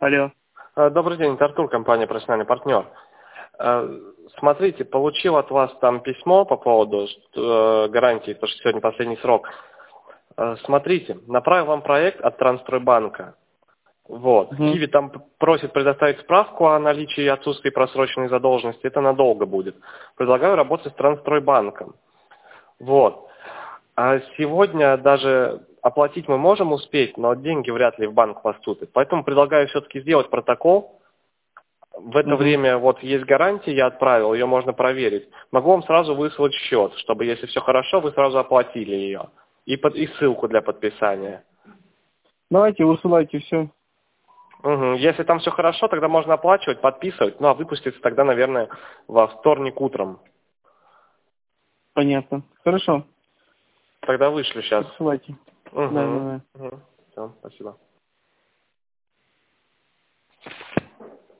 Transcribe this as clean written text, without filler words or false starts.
Алло. Добрый день, это Артур, компания «Профессиональный партнер». Смотрите, получил от вас там письмо по поводу гарантии, потому что сегодня последний срок. Смотрите, направил вам проект от Трансстройбанка. Вот. Киви там просит предоставить справку о наличии и отсутствии просроченной задолженности. Это надолго будет. Предлагаю работать с Трансстройбанком. Вот. А сегодня даже оплатить мы можем успеть, но деньги вряд ли в банк поступят. Поэтому предлагаю все-таки сделать протокол. В это время вот есть гарантия, я отправил, ее можно проверить. Могу вам сразу выслать счет, чтобы, если все хорошо, вы сразу оплатили ее. И ссылку для подписания. Давайте, высылайте все. Если там все хорошо, тогда можно оплачивать, подписывать. Ну, а выпустится тогда, наверное, во вторник утром. Понятно. Хорошо. Тогда вышлю сейчас. Высылайте. Да. Все, спасибо.